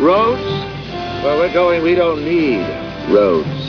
Roads? Where we're going, we don't need roads.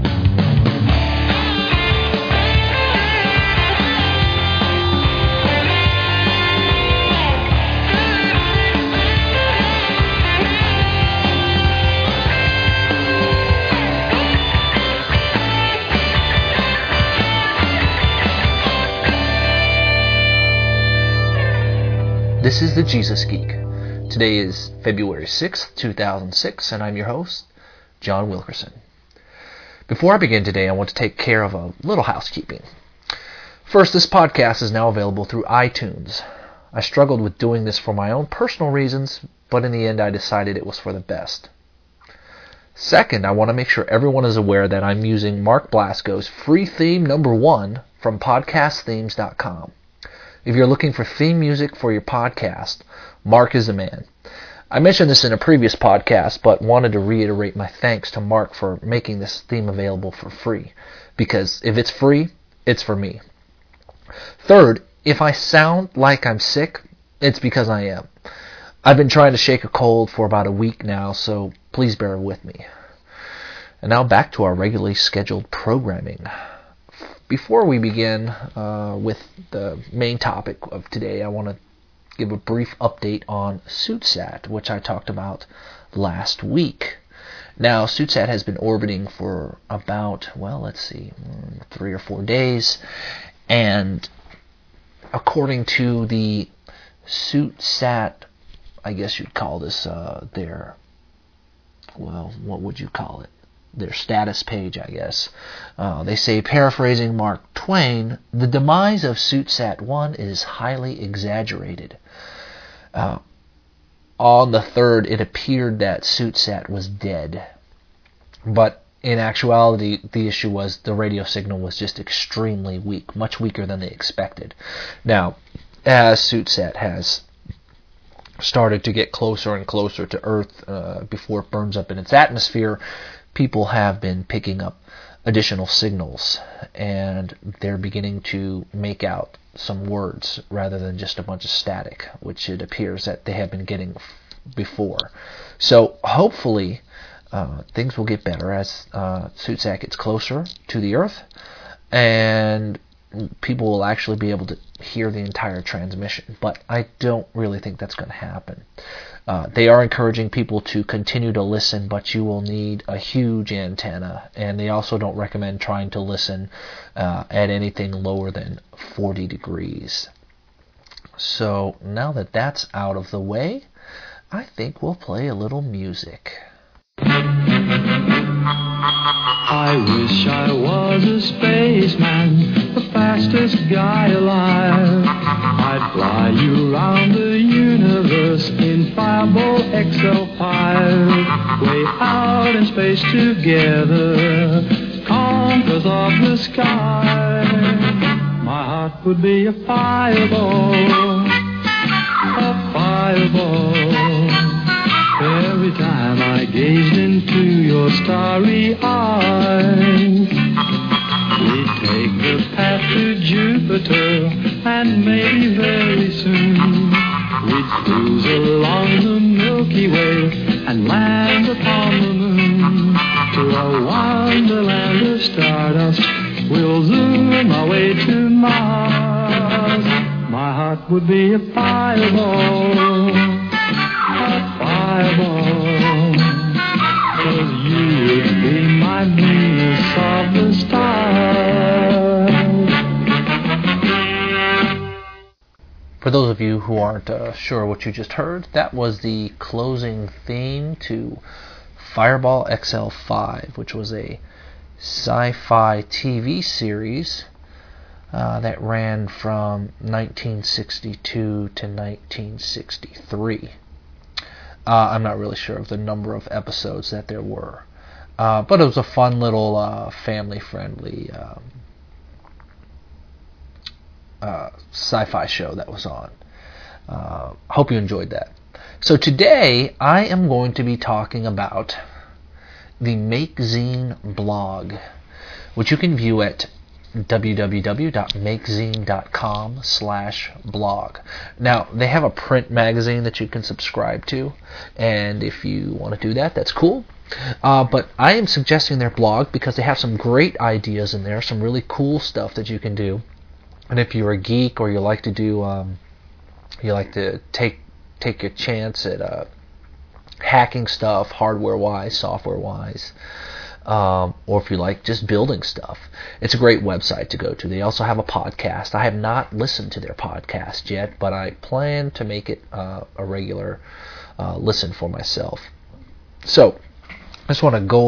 This is the Jesus Geek. Today is February 6th, 2006, and I'm your host, John Wilkerson. Before I begin today, I want to take care of a little housekeeping. First, this podcast is now available through iTunes. I struggled with doing this for my own personal reasons, but in the end I decided it was for the best. Second, I want to make sure everyone is aware that I'm using Mark Blasco's free theme number 1 from podcastthemes.com. If you're looking for theme music for your podcast, Mark is the man. I mentioned this in a previous podcast, but wanted to reiterate my thanks to Mark for making this theme available for free. Because if it's free, it's for me. Third, if I sound like I'm sick, it's because I am. I've been trying to shake a cold for about a week now, so please bear with me. And now back to our regularly scheduled programming. Before we begin with the main topic of today, I want to give a brief update on SUITSAT, which I talked about last week. Now, SUITSAT has been orbiting for about, 3 or 4 days, and according to the SUITSAT, I guess you'd call this what would you call it? Their status page, I guess. They say, paraphrasing Mark Twain, the demise of SUITSAT 1 is highly exaggerated. On the 3rd, it appeared that SUITSAT was dead. But in actuality, the issue was the radio signal was just extremely weak, much weaker than they expected. Now, as SUITSAT has started to get closer and closer to Earth before it burns up in its atmosphere, people have been picking up additional signals, and they're beginning to make out some words rather than just a bunch of static, which it appears that they have been getting before. So hopefully things will get better as SUITSAT gets closer to the Earth, and people will actually be able to hear the entire transmission. But I don't really think that's going to happen. They are encouraging people to continue to listen, but you will need a huge antenna, and they also don't recommend trying to listen at anything lower than 40 degrees. So now that that's out of the way, I think we'll play a little music. I wish I was a spaceman, the fastest guy alive. I'd fly you around the universe in Fireball XL5. Way out in space together, conquerors of the sky. My heart would be a fireball, a fireball. Every time I gazed into your starry eyes, we'd take the path to Jupiter, and maybe very soon we'd cruise along the Milky Way and land upon the moon. To a wonderland of stardust, we'll zoom our way to Mars. My heart would be a fireball, fireball, 'cause you would be my Venus of the stars. For those of you who aren't sure what you just heard, that was the closing theme to Fireball XL5, which was a sci-fi TV series that ran from 1962 to 1963. I'm not really sure of the number of episodes that there were, but it was a fun little family-friendly sci-fi show that was on. Hope you enjoyed that. So today I am going to be talking about the Make Zine blog, which you can view at www.makezine.com/blog. Now, they have a print magazine that you can subscribe to, and if you want to do that, that's cool. But I am suggesting their blog because they have some great ideas in there, some really cool stuff that you can do. And if you're a geek or you like to do, you like to take a chance at hacking stuff, hardware-wise, software-wise, or if you like just building stuff, it's a great website to go to. They also have a podcast. I have not listened to their podcast yet, but I plan to make it a regular listen for myself. So I just want to go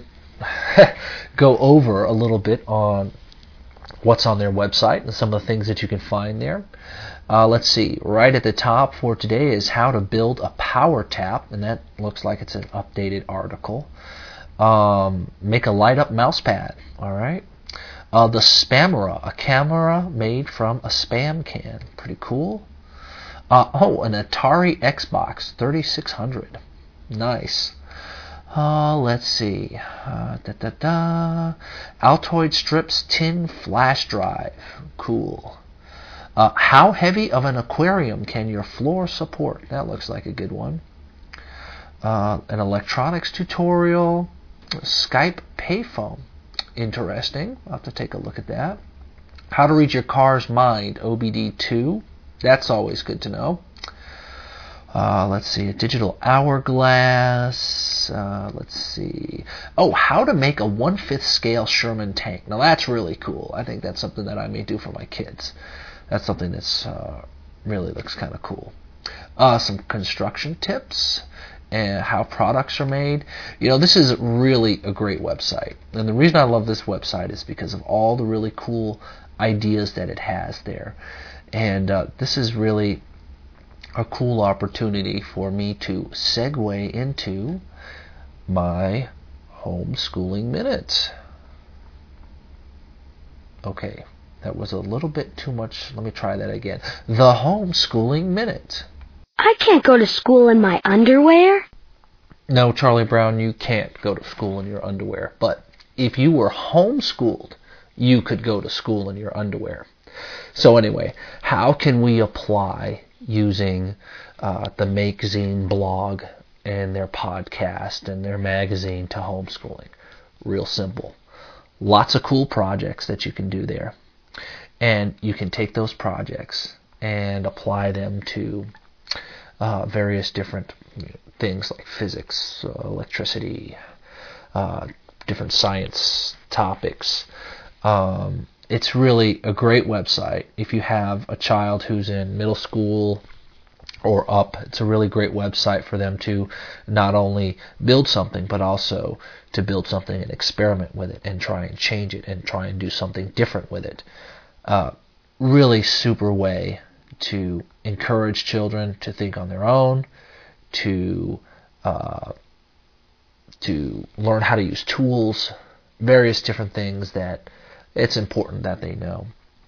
over a little bit on what's on their website and some of the things that you can find there. Let's see. Right at the top for today is how to build a power tap, and that looks like it's an updated article. Make a light-up mouse pad. All right. The Spamera, a camera made from a spam can. Pretty cool. An Atari Xbox 3600. Nice. Let's see. Altoid Strips tin flash drive. Cool. How heavy of an aquarium can your floor support? That looks like a good one. An electronics tutorial. Skype payphone. Interesting. I'll have to take a look at that. How to read your car's mind. OBD2. That's always good to know. Let's see, a digital hourglass. Let's see. Oh, how to make a 1/5 scale Sherman tank. Now that's really cool. I think that's something that I may do for my kids. That's something that's really looks kind of cool. Some construction tips and how products are made. This is really a great website. And the reason I love this website is because of all the really cool ideas that it has there. And this is really a cool opportunity for me to segue into my homeschooling minute. Okay, that was a little bit too much. Let me try that again. The homeschooling minute. I can't go to school in my underwear. No, Charlie Brown, you can't go to school in your underwear. But if you were homeschooled, you could go to school in your underwear. So anyway, how can we apply using the Makezine blog and their podcast and their magazine to homeschooling? Real simple. Lots of cool projects that you can do there. And you can take those projects and apply them to various different things like physics, electricity, different science topics. It's really a great website. If you have a child who's in middle school or up, it's a really great website for them to not only build something, but also to build something and experiment with it and try and change it and try and do something different with it. Really super way to encourage children to think on their own, to learn how to use tools, various different things that it's important that they know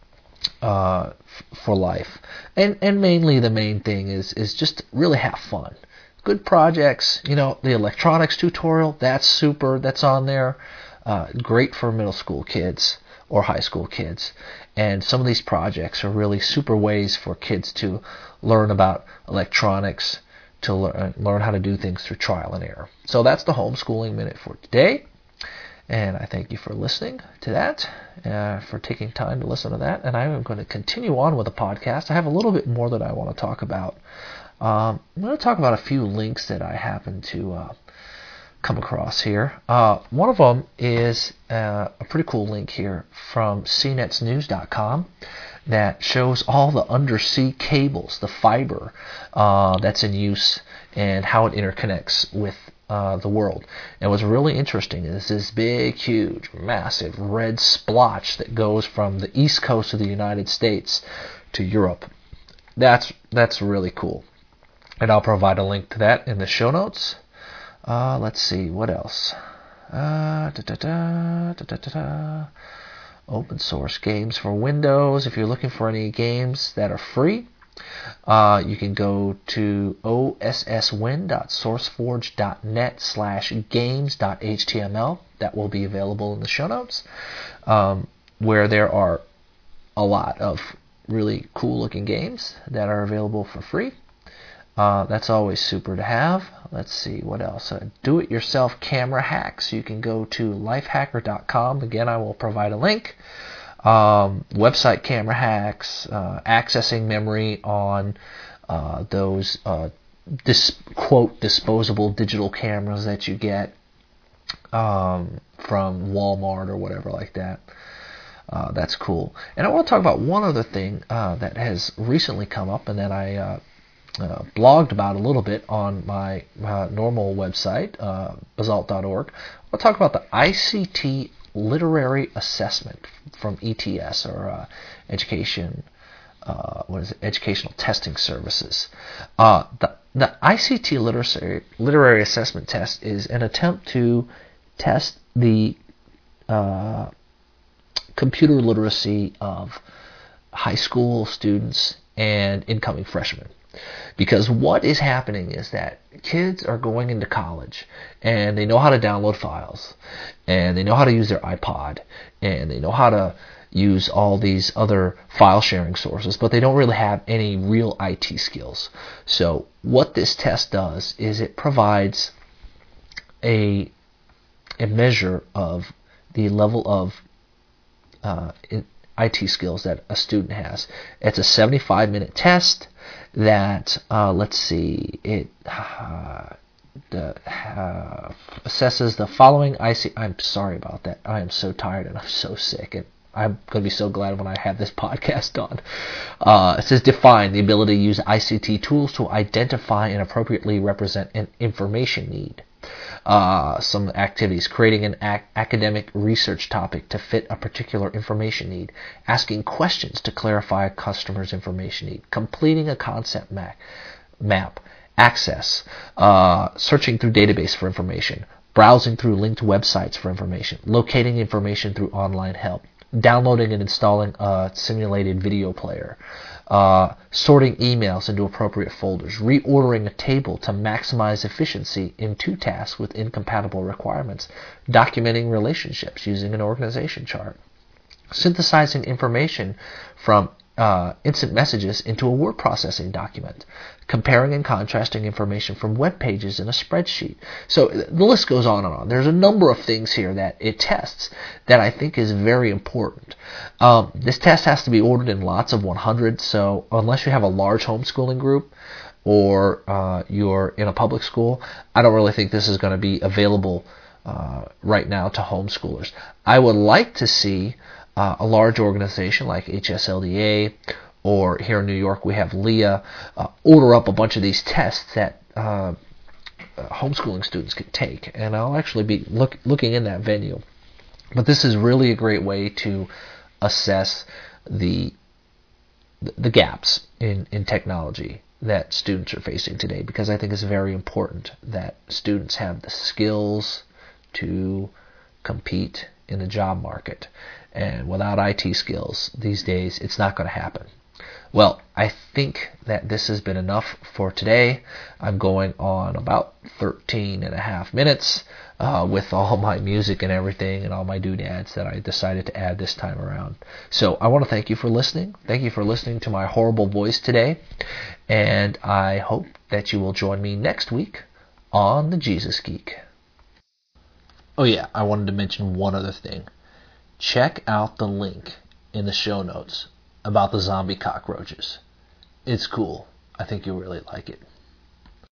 for life. And mainly the main thing is just really have fun. Good projects, the electronics tutorial, that's super, that's on there. Great for middle school kids or high school kids. And some of these projects are really super ways for kids to learn about electronics, to learn how to do things through trial and error. So that's the homeschooling minute for today. And I thank you for listening to that, for taking time to listen to that. And I am going to continue on with the podcast. I have a little bit more that I want to talk about. I'm going to talk about a few links that I happen to come across here. One of them is a pretty cool link here from cnetsnews.com that shows all the undersea cables, the fiber that's in use, and how it interconnects with the world. And what's really interesting is this big, huge, massive red splotch that goes from the east coast of the United States to Europe. That's really cool. And I'll provide a link to that in the show notes. Let's see, what else? Open source games for Windows. If you're looking for any games that are free, you can go to osswin.sourceforge.net/games.html. That will be available in the show notes. where there are a lot of really cool looking games that are available for free. That's always super to have. Let's see what else. Do-it-yourself camera hacks. You can go to lifehacker.com. Again, I will provide a link. Website camera hacks, accessing memory on those quote disposable digital cameras that you get from Walmart or whatever like that. That's cool. And I want to talk about one other thing that has recently come up and that I blogged about a little bit on my normal website, basalt.org. I'll talk about the ICT Literary Assessment from ETS, or Educational Testing Services. The ICT Literary Assessment Test is an attempt to test the computer literacy of high school students and incoming freshmen. Because what is happening is that kids are going into college and they know how to download files and they know how to use their iPod and they know how to use all these other file sharing sources, but they don't really have any real IT skills. So what this test does is it provides a measure of the level of IT skills that a student has. It's a 75-minute test that, it assesses the following I'm sorry about that. I am so tired and I'm so sick, and I'm going to be so glad when I have this podcast done. It says define the ability to use ICT tools to identify and appropriately represent an information need. Some activities: creating an academic research topic to fit a particular information need, asking questions to clarify a customer's information need, completing a concept map, access, searching through database for information, browsing through linked websites for information, locating information through online help, downloading and installing a simulated video player, sorting emails into appropriate folders, reordering a table to maximize efficiency in two tasks with incompatible requirements, documenting relationships using an organization chart, synthesizing information from instant messages into a word processing document, comparing and contrasting information from web pages in a spreadsheet. So the list goes on and on. There's a number of things here that it tests that I think is very important. This test has to be ordered in lots of 100, so unless you have a large homeschooling group or you're in a public school, I don't really think this is going to be available right now to homeschoolers. I would like to see a large organization like HSLDA, or here in New York we have LEA, order up a bunch of these tests that homeschooling students can take, and I'll actually be looking in that venue. But this is really a great way to assess the gaps in technology that students are facing today, because I think it's very important that students have the skills to compete in the job market. And without IT skills these days, it's not going to happen. Well, I think that this has been enough for today. I'm going on about 13 and a half minutes with all my music and everything and all my doodads that I decided to add this time around. So I want to thank you for listening. Thank you for listening to my horrible voice today. And I hope that you will join me next week on The Jesus Geek. Oh yeah, I wanted to mention one other thing. Check out the link in the show notes about the zombie cockroaches. It's cool. I think you'll really like it.